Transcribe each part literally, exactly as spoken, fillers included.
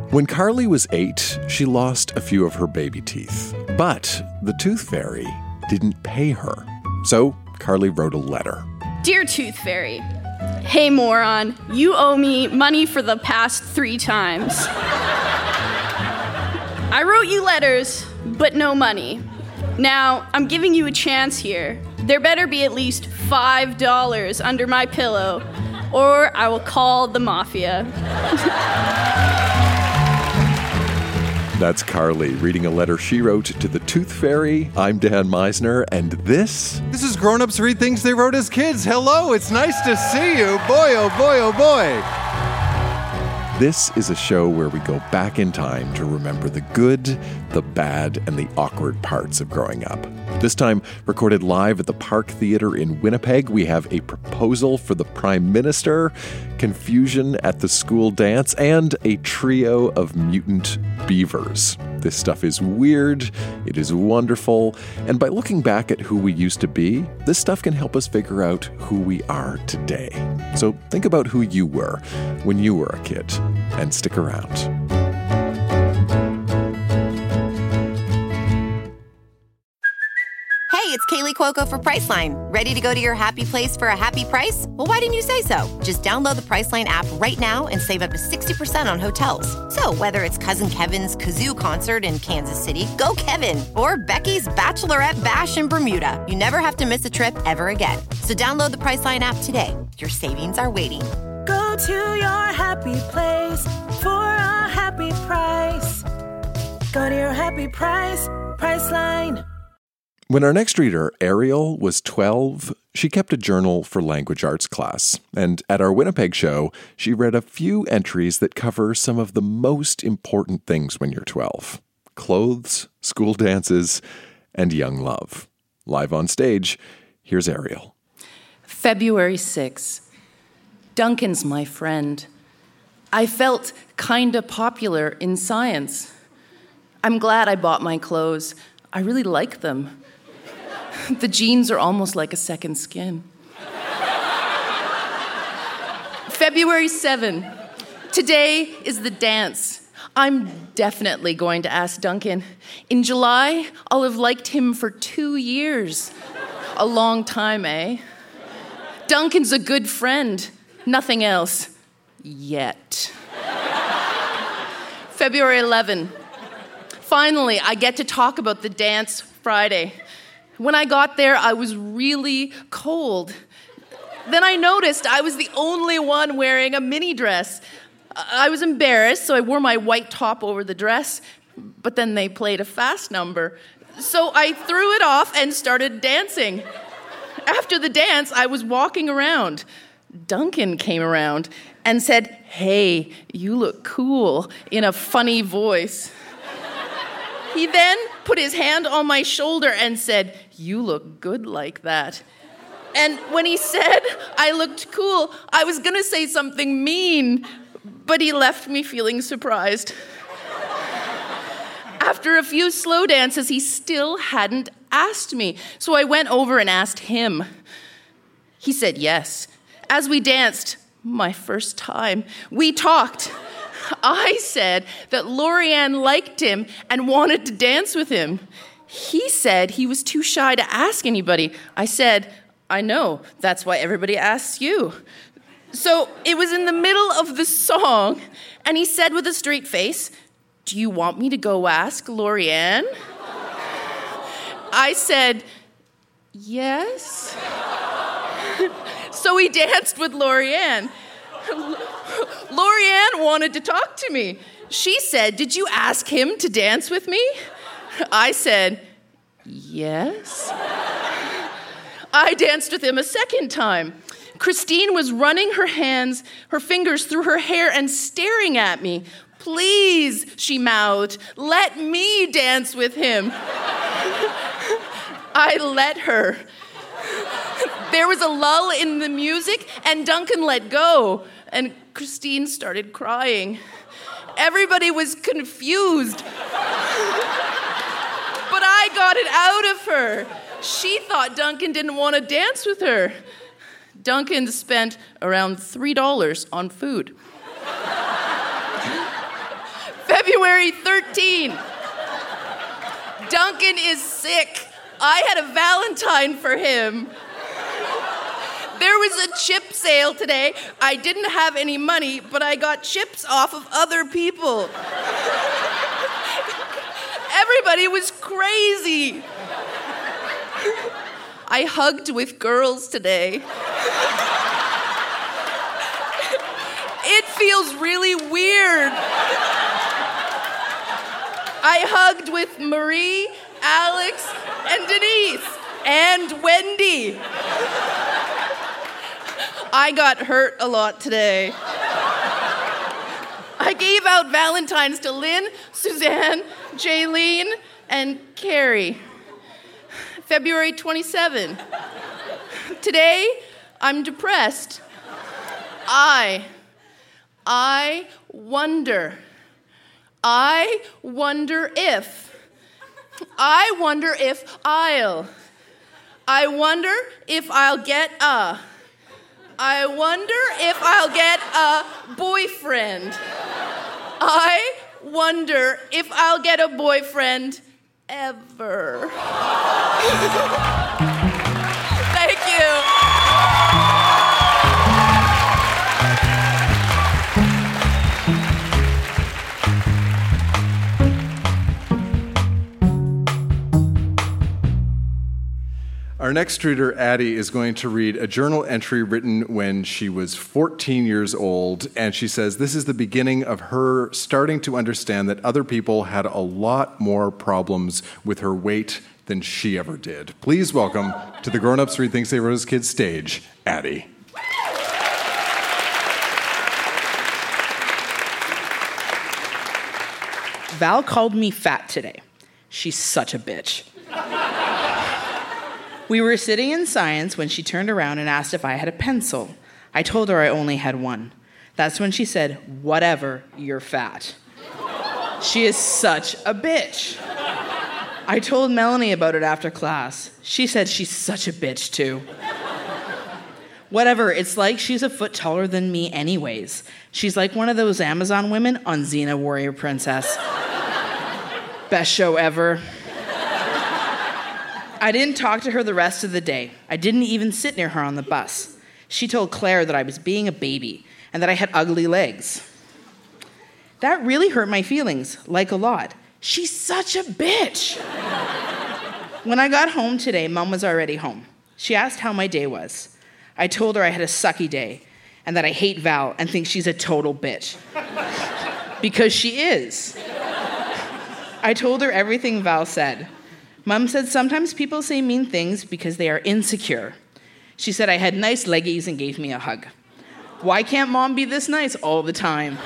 When Carly was eight, she lost a few of her baby teeth. But the Tooth Fairy didn't pay her. So Carly wrote a letter. Dear Tooth Fairy, hey moron, you owe me money for the past three times. I wrote you letters, but no money. Now, I'm giving you a chance here. There better be at least five dollars under my pillow, or I will call the mafia. That's Carly reading a letter she wrote to the Tooth Fairy. I'm Dan Meisner, and this... This is Grown Ups Read Things They Wrote as Kids. Hello, it's nice to see you. Boy, oh boy, oh boy. This is a show where we go back in time to remember the good, the bad, and the awkward parts of growing up. This time, recorded live at the Park Theatre in Winnipeg, we have a proposal for the Prime Minister, confusion at the school dance, and a trio of mutant beavers. This stuff is weird, it is wonderful, and by looking back at who we used to be, this stuff can help us figure out who we are today. So think about who you were when you were a kid, and stick around. Hey, it's Kaylee Cuoco for Priceline. Ready to go to your happy place for a happy price? Well, why didn't you say so? Just download the Priceline app right now and save up to sixty percent on hotels. So whether it's Cousin Kevin's Kazoo Concert in Kansas City, go Kevin, or Becky's Bachelorette Bash in Bermuda, you never have to miss a trip ever again. So download the Priceline app today. Your savings are waiting. Go to your happy place for a happy price. Go to your happy price, Priceline. When our next reader, Ariel, was twelve, she kept a journal for language arts class. And at our Winnipeg show, she read a few entries that cover some of the most important things when you're twelve. Clothes, school dances, and young love. Live on stage, here's Ariel. February sixth. Duncan's my friend. I felt kinda popular in science. I'm glad I bought my clothes. I really like them. The jeans are almost like a second skin. February seventh. Today is the dance. I'm definitely going to ask Duncan. In July, I'll have liked him for two years. A long time, eh? Duncan's a good friend. Nothing else. Yet. February eleventh. Finally, I get to talk about the dance Friday. When I got there, I was really cold. Then I noticed I was the only one wearing a mini dress. I was embarrassed, so I wore my white top over the dress, but then they played a fast number. So I threw it off and started dancing. After the dance, I was walking around. Duncan came around and said, "Hey, you look cool," in a funny voice. He then put his hand on my shoulder and said, "You look good like that." And when he said I looked cool, I was gonna say something mean, but he left me feeling surprised. After a few slow dances, he still hadn't asked me, so I went over and asked him. He said yes. As we danced, my first time, we talked. I said that Lorianne liked him and wanted to dance with him. He said he was too shy to ask anybody. I said, I know, that's why everybody asks you. So it was in the middle of the song, and he said with a straight face, "Do you want me to go ask Lorianne?" I said, yes. So he danced with Lorianne. Lorianne wanted to talk to me. She said, "Did you ask him to dance with me?" I said, yes. I danced with him a second time. Christine was running her hands, her fingers through her hair and staring at me. "Please," she mouthed, "let me dance with him." I let her. There was a lull in the music, and Duncan let go, and Christine started crying. Everybody was confused. But I got it out of her. She thought Duncan didn't want to dance with her. Duncan spent around three dollars on food. February thirteenth. Duncan is sick. I had a Valentine for him. There was a chip sale today. I didn't have any money, but I got chips off of other people. Everybody was crazy. I hugged with girls today. It feels really weird. I hugged with Marie, Alex, and Denise, and Wendy. I got hurt a lot today. I gave out Valentines to Lynn, Suzanne, Jaylene, and Carrie. February twenty-seventh. Today, I'm depressed. I, I wonder. I wonder if. I wonder if I'll. I wonder if I'll get a. I wonder if I'll get a boyfriend. I wonder if I'll get a boyfriend ever. Thank you. Our next reader, Addie, is going to read a journal entry written when she was fourteen years old, and she says this is the beginning of her starting to understand that other people had a lot more problems with her weight than she ever did. Please welcome to the Grown Ups Read Things They Wrote as Kids stage, Addie. Val called me fat today. She's such a bitch. We were sitting in science when she turned around and asked if I had a pencil. I told her I only had one. That's when she said, "Whatever, you're fat." She is such a bitch. I told Melanie about it after class. She said she's such a bitch too. Whatever, it's like she's a foot taller than me anyways. She's like one of those Amazon women on Xena Warrior Princess. Best show ever. I didn't talk to her the rest of the day. I didn't even sit near her on the bus. She told Claire that I was being a baby and that I had ugly legs. That really hurt my feelings, like a lot. She's such a bitch. When I got home today, Mom was already home. She asked how my day was. I told her I had a sucky day and that I hate Val and think she's a total bitch. Because she is. I told her everything Val said. Mom said sometimes people say mean things because they are insecure. She said I had nice leggies and gave me a hug. Why can't Mom be this nice all the time?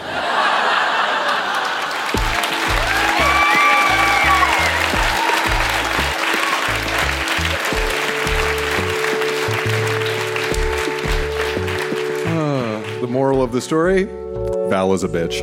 Uh, the moral of the story? Val is a bitch.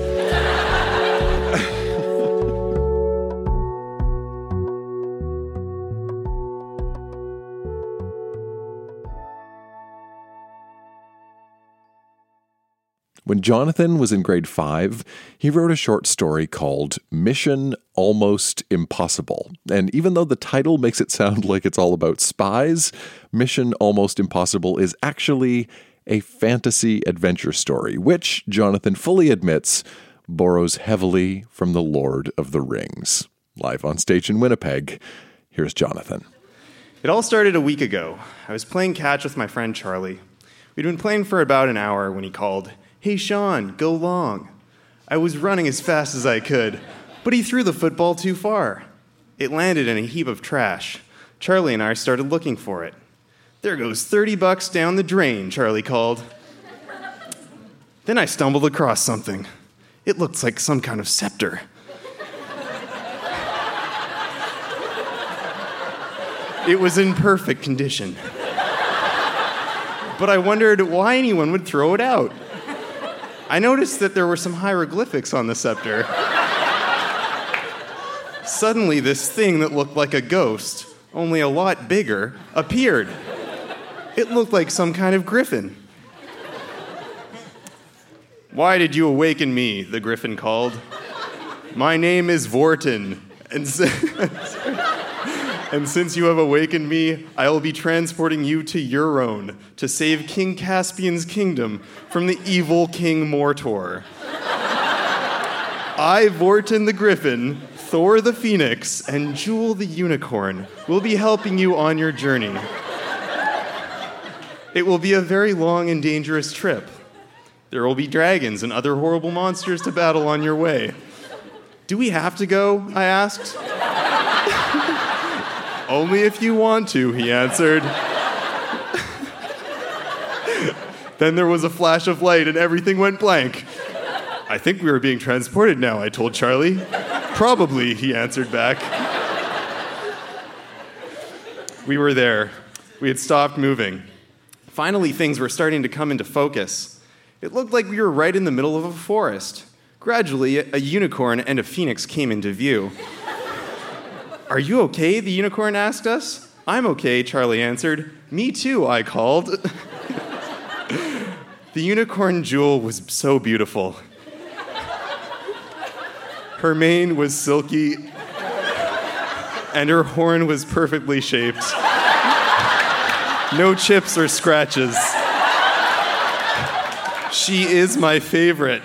When Jonathan was in grade five, he wrote a short story called Mission Almost Impossible. And even though the title makes it sound like it's all about spies, Mission Almost Impossible is actually a fantasy adventure story, which, Jonathan fully admits, borrows heavily from The Lord of the Rings. Live on stage in Winnipeg, here's Jonathan. It all started a week ago. I was playing catch with my friend Charlie. We'd been playing for about an hour when he called, "Hey, Sean, go long." I was running as fast as I could, but he threw the football too far. It landed in a heap of trash. Charlie and I started looking for it. "There goes thirty bucks down the drain," Charlie called. Then I stumbled across something. It looked like some kind of scepter. It was in perfect condition. But I wondered why anyone would throw it out. I noticed that there were some hieroglyphics on the scepter. Suddenly, this thing that looked like a ghost, only a lot bigger, appeared. It looked like some kind of griffin. "Why did you awaken me?" the griffin called. My name is Vortin, and, si- and since you have awakened me, I will be transporting you to Euron to save King Caspian's kingdom from the evil King Mortor. I, Vortin the Griffin, Thor the Phoenix, and Jewel the Unicorn will be helping you on your journey. It will be a very long and dangerous trip. There will be dragons and other horrible monsters to battle on your way. Do we have to go? I asked. Only if you want to, he answered. Then there was a flash of light and everything went blank. I think we are being transported now, I told Charlie. Probably, he answered back. We were there. We had stopped moving. Finally, things were starting to come into focus. It looked like we were right in the middle of a forest. Gradually, a unicorn and a phoenix came into view. Are you okay? The unicorn asked us. I'm okay, Charlie answered. Me too, I called. The unicorn Jewel was so beautiful. Her mane was silky, and her horn was perfectly shaped. No chips or scratches. She is my favorite.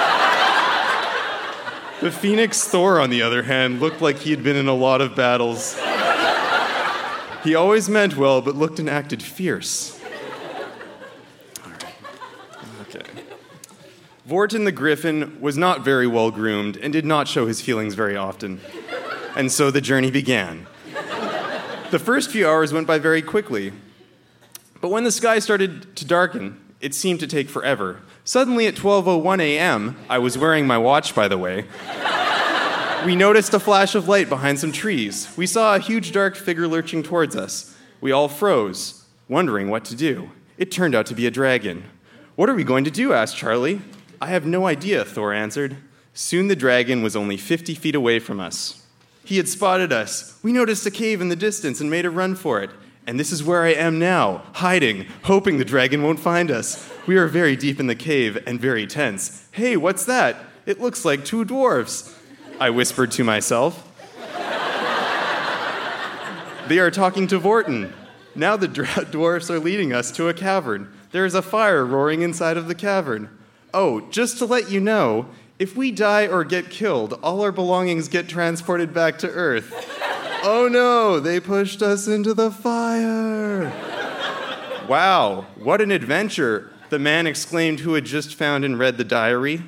The phoenix Thor, on the other hand, looked like he had been in a lot of battles. He always meant well, but looked and acted fierce. All right. Okay. Vortin the Griffin was not very well groomed and did not show his feelings very often. And so the journey began. The first few hours went by very quickly. But when the sky started to darken, it seemed to take forever. Suddenly at twelve oh one a.m., I was wearing my watch, by the way, we noticed a flash of light behind some trees. We saw a huge dark figure lurching towards us. We all froze, wondering what to do. It turned out to be a dragon. What are we going to do? Asked Charlie. I have no idea, Thor answered. Soon the dragon was only fifty feet away from us. He had spotted us. We noticed a cave in the distance and made a run for it. And this is where I am now, hiding, hoping the dragon won't find us. We are very deep in the cave and very tense. Hey, what's that? It looks like two dwarves, I whispered to myself. They are talking to Vortin. Now the dwarfs are leading us to a cavern. There is a fire roaring inside of the cavern. Oh, just to let you know, if we die or get killed, all our belongings get transported back to Earth. Oh no, they pushed us into the fire. Wow, what an adventure, the man exclaimed who had just found and read the diary.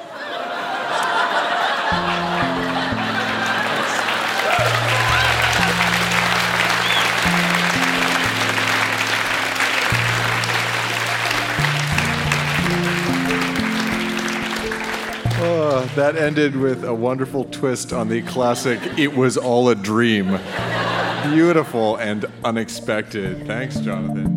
Oh, that ended with a wonderful twist on the classic "It was all a dream." Beautiful and unexpected. Thanks, Jonathan.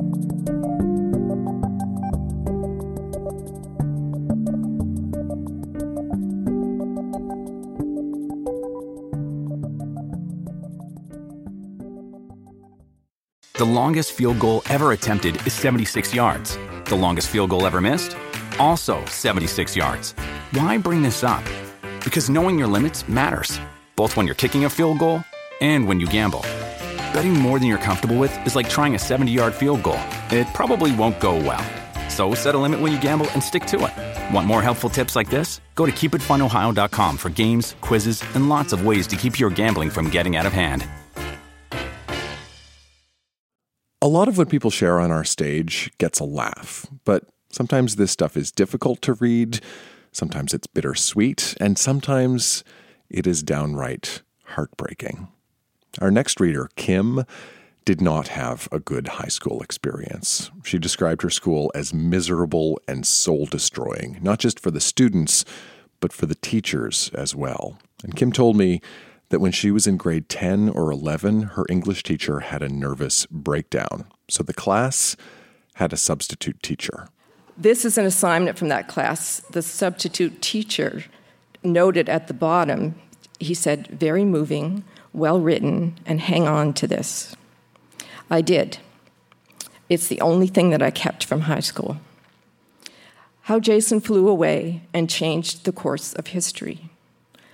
The longest field goal ever attempted is seventy-six yards. The longest field goal ever missed? Also seventy-six yards. Why bring this up? Because knowing your limits matters, both when you're kicking a field goal and when you gamble. Betting more than you're comfortable with is like trying a seventy-yard field goal. It probably won't go well. So set a limit when you gamble and stick to it. Want more helpful tips like this? Go to keep it fun ohio dot com for games, quizzes, and lots of ways to keep your gambling from getting out of hand. A lot of what people share on our stage gets a laugh, but sometimes this stuff is difficult to read, sometimes it's bittersweet, and sometimes it is downright heartbreaking. Our next reader, Kim, did not have a good high school experience. She described her school as miserable and soul-destroying, not just for the students, but for the teachers as well. And Kim told me that when she was in grade ten or eleven, her English teacher had a nervous breakdown. So the class had a substitute teacher. This is an assignment from that class. The substitute teacher noted at the bottom, he said, very moving, well written, and hang on to this. I did. It's the only thing that I kept from high school. How Jason flew away and changed the course of history.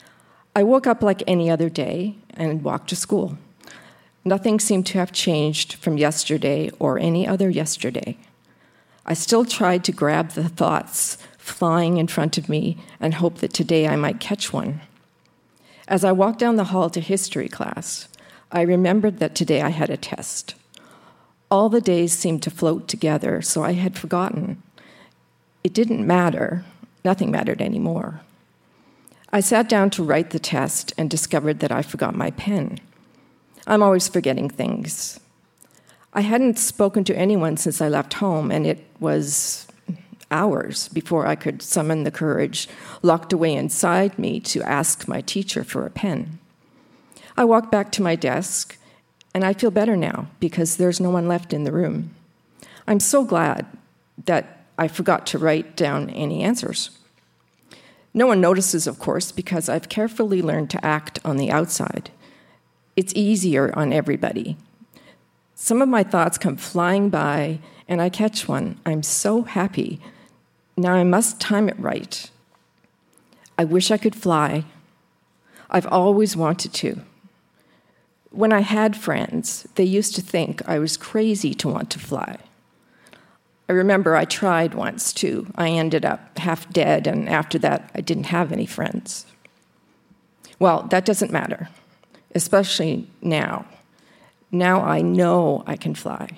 I woke up like any other day and walked to school. Nothing seemed to have changed from yesterday or any other yesterday. I still tried to grab the thoughts flying in front of me and hope that today I might catch one. As I walked down the hall to history class, I remembered that today I had a test. All the days seemed to float together, so I had forgotten. It didn't matter. Nothing mattered anymore. I sat down to write the test and discovered that I forgot my pen. I'm always forgetting things. I hadn't spoken to anyone since I left home, and it was hours before I could summon the courage locked away inside me to ask my teacher for a pen. I walked back to my desk, and I feel better now because there's no one left in the room. I'm so glad that I forgot to write down any answers. No one notices, of course, because I've carefully learned to act on the outside. It's easier on everybody. Some of my thoughts come flying by, and I catch one. I'm so happy. Now I must time it right. I wish I could fly. I've always wanted to. When I had friends, they used to think I was crazy to want to fly. I remember I tried once, too. I ended up half dead, and after that, I didn't have any friends. Well, that doesn't matter, especially now. Now I know I can fly.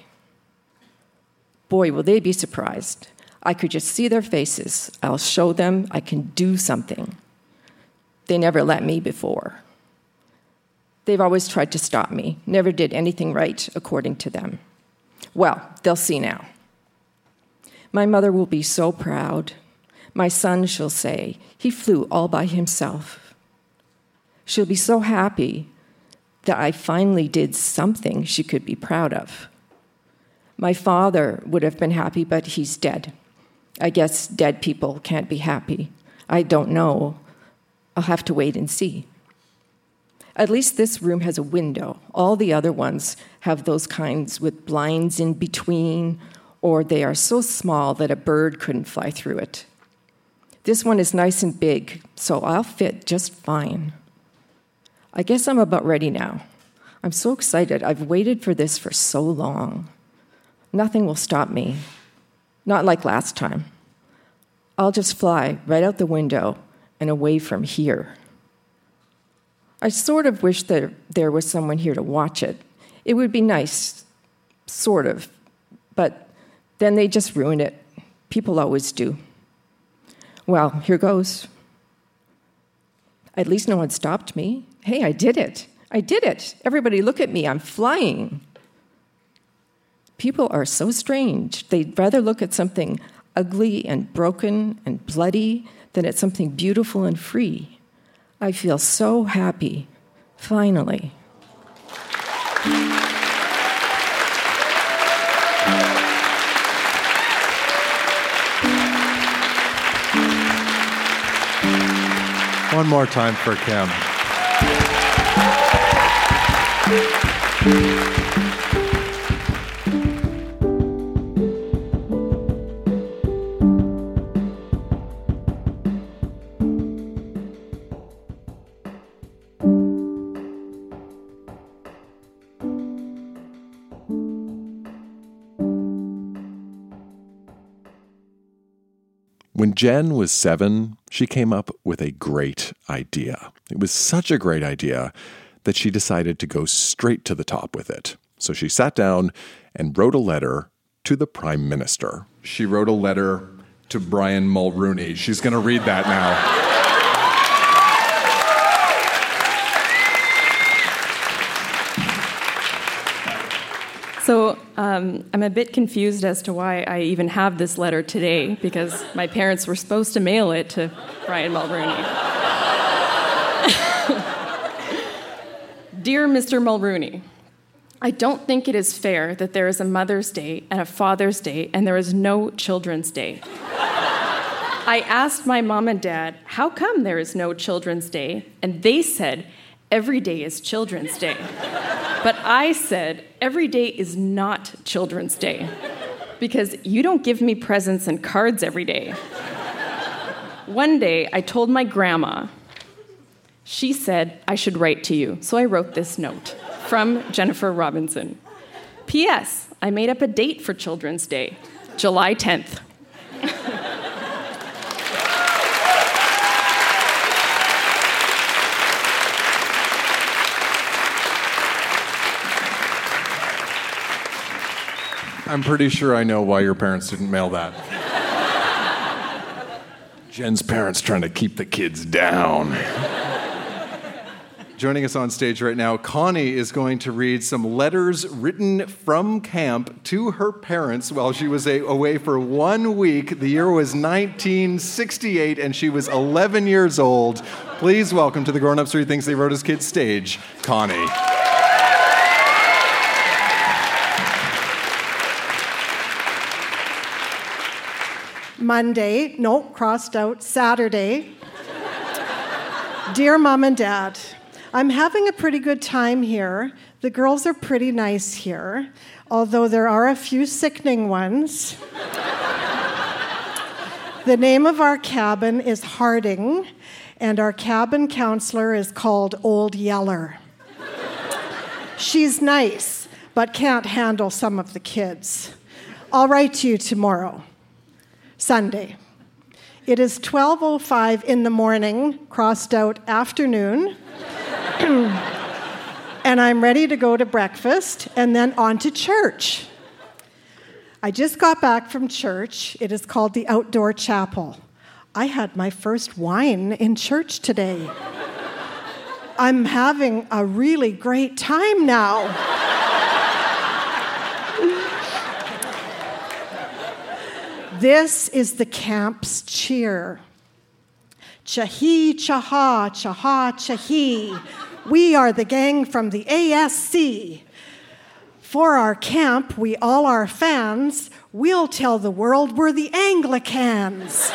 Boy, will they be surprised. I could just see their faces. I'll show them I can do something. They never let me before. They've always tried to stop me, never did anything right according to them. Well, they'll see now. My mother will be so proud. My son, she'll say, he flew all by himself. She'll be so happy that I finally did something she could be proud of. My father would have been happy, but he's dead. I guess dead people can't be happy. I don't know. I'll have to wait and see. At least this room has a window. All the other ones have those kinds with blinds in between, or they are so small that a bird couldn't fly through it. This one is nice and big, so I'll fit just fine. I guess I'm about ready now. I'm so excited. I've waited for this for so long. Nothing will stop me. Not like last time. I'll just fly right out the window and away from here. I sort of wish that there was someone here to watch it. It would be nice, sort of, but then they just ruin it. People always do. Well, here goes. At least no one stopped me. Hey, I did it. I did it. Everybody look at me. I'm flying. People are so strange. They'd rather look at something ugly and broken and bloody than at something beautiful and free. I feel so happy, finally. One more time for Kim. When Jen was seven, she came up with a great idea. It was such a great idea that she decided to go straight to the top with it. So she sat down and wrote a letter to the Prime Minister. She wrote a letter to Brian Mulroney. She's going to read that now. So um, I'm a bit confused as to why I even have this letter today, because my parents were supposed to mail it to Brian Mulroney. Dear Mister Mulroney, I don't think it is fair that there is a Mother's Day and a Father's Day and there is no Children's Day. I asked my mom and dad, how come there is no Children's Day? And they said, every day is Children's Day. But I said, every day is not Children's Day, because you don't give me presents and cards every day. One day, I told my grandma. She said I should write to you, so I wrote this note from Jennifer Robinson. P S. I made up a date for Children's Day, July tenth. I'm pretty sure I know why your parents didn't mail that. Jen's parents trying to keep the kids down. Joining us on stage right now, Connie is going to read some letters written from camp to her parents while she was a- away for one week. The year was nineteen sixty-eight, and she was eleven years old. Please welcome to the Grown Ups Read Things They Wrote as Kids stage, Connie. Monday, no, crossed out, Saturday. Dear Mom and Dad, I'm having a pretty good time here. The girls are pretty nice here, although there are a few sickening ones. The name of our cabin is Harding, and our cabin counselor is called Old Yeller. She's nice, but can't handle some of the kids. I'll write to you tomorrow. Sunday. It is twelve oh five in the morning, crossed out afternoon, and I'm ready to go to breakfast and then on to church. I just got back from church. It is called the Outdoor Chapel. I had my first wine in church today. I'm having a really great time now. This is the camp's cheer. Cha-hee, cha-ha, cha-ha, cha-hee. We are the gang from the A S C. For our camp, we all are fans. We'll tell the world we're the Anglicans.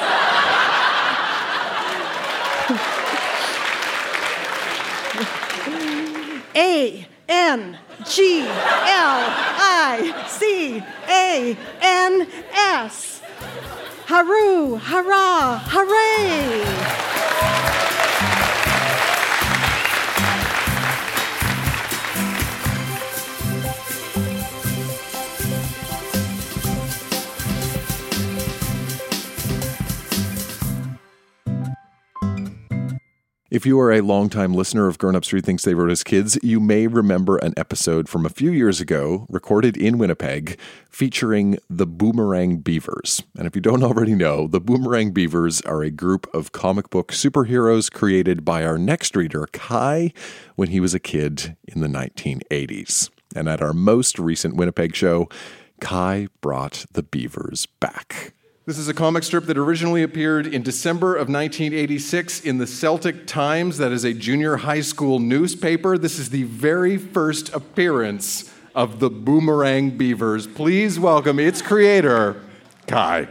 A N G L I C A N S. Haroo, hurrah, hooray! If you are a longtime listener of Grown Ups Read Things They Wrote as Kids, you may remember an episode from a few years ago, recorded in Winnipeg, featuring the Boomerang Beavers. And if you don't already know, the Boomerang Beavers are a group of comic book superheroes created by our next reader, Kai, when he was a kid in the nineteen eighties. And at our most recent Winnipeg show, Kai brought the Beavers back. This is a comic strip that originally appeared in December of nineteen eighty-six in the Celtic Times. That is a junior high school newspaper. This is the very first appearance of the Boomerang Beavers. Please welcome its creator, Kai.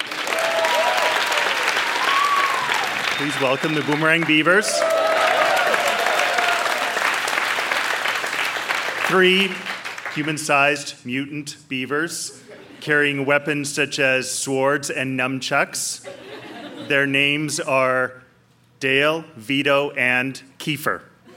Please welcome the Boomerang Beavers. Three human-sized mutant beavers carrying weapons such as swords and nunchucks. Their names are Dale, Vito, and Kiefer.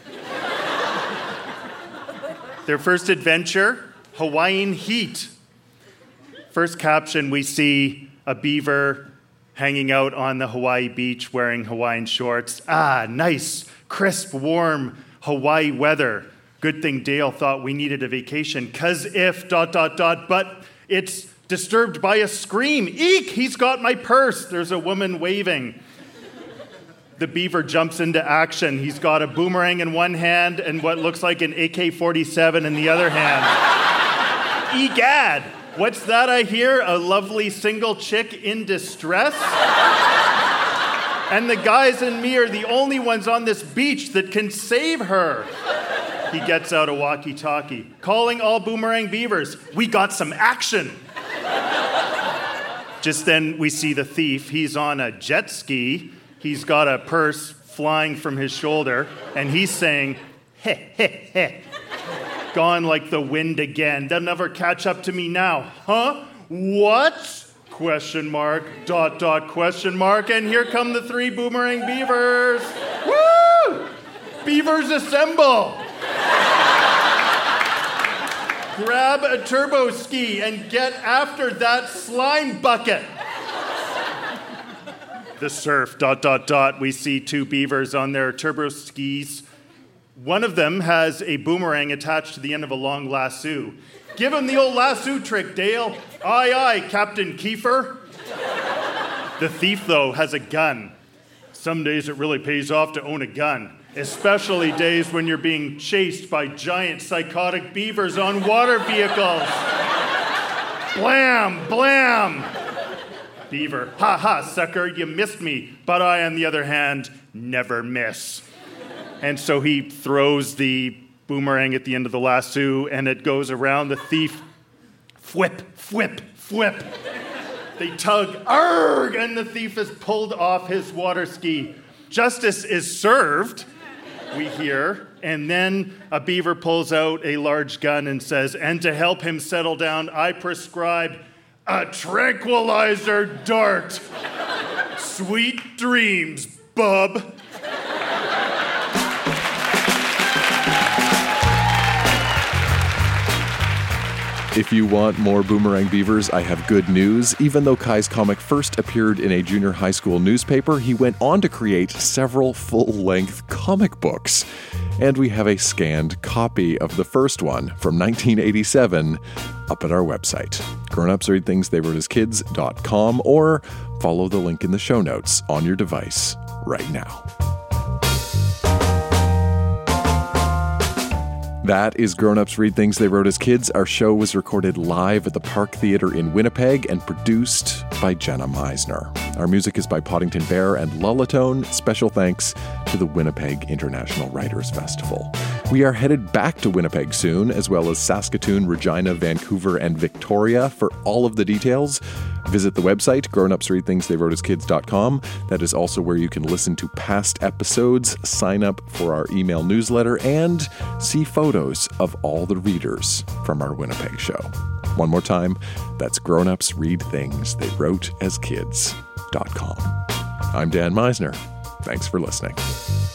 Their first adventure, Hawaiian Heat. First caption, we see a beaver hanging out on the Hawaii beach wearing Hawaiian shorts. Ah, nice, crisp, warm Hawaii weather. Good thing Dale thought we needed a vacation, 'cause if dot, dot, dot, but it's disturbed by a scream. Eek, he's got my purse. There's a woman waving. The beaver jumps into action. He's got a boomerang in one hand and what looks like an A K forty-seven in the other hand. Egad, what's that I hear? A lovely single chick in distress? And the guys and me are the only ones on this beach that can save her. He gets out a walkie-talkie. Calling all Boomerang Beavers. We got some action. Just then we see the thief. He's on a jet ski. He's got a purse flying from his shoulder, and he's saying, heh, heh, heh. Gone like the wind again. They'll never catch up to me now. Huh? What? Question mark, dot, dot, question mark, and here come the three Boomerang Beavers. Woo! Beavers assemble! Grab a turbo ski and get after that slime bucket. The surf, dot, dot, dot. We see two beavers on their turbo skis. One of them has a boomerang attached to the end of a long lasso. Give him the old lasso trick, Dale. Aye, aye, Captain Kiefer. The thief, though, has a gun. Some days it really pays off to own a gun, especially days when you're being chased by giant psychotic beavers on water vehicles. Blam, blam. Beaver, ha ha, sucker, you missed me. But I, on the other hand, never miss. And so he throws the boomerang at the end of the lasso, and it goes around the thief. Fwhip, fwhip, fwhip. They tug, arg, and the thief is pulled off his water ski. Justice is served, we hear, and then a beaver pulls out a large gun and says, and to help him settle down, I prescribe a tranquilizer dart. Sweet dreams, bub. If you want more Boomerang Beavers, I have good news. Even though Kai's comic first appeared in a junior high school newspaper, he went on to create several full-length comic books. And we have a scanned copy of the first one from nineteen eighty-seven up at our website, grownups read things they wrote as kids dot com, or follow the link in the show notes on your device right now. That is Grown Ups Read Things They Wrote as Kids. Our show was recorded live at the Park Theatre in Winnipeg and produced by Jenna Meisner. Our music is by Poddington Bear and Lullatone. Special thanks to the Winnipeg International Writers Festival. We are headed back to Winnipeg soon, as well as Saskatoon, Regina, Vancouver, and Victoria. For all of the details, visit the website, grown ups read things they wrote as kids dot com. That is also where you can listen to past episodes, sign up for our email newsletter, and see photos of all the readers from our Winnipeg show. One more time, that's grown ups read things they wrote as kids dot com. I'm Dan Meisner. Thanks for listening.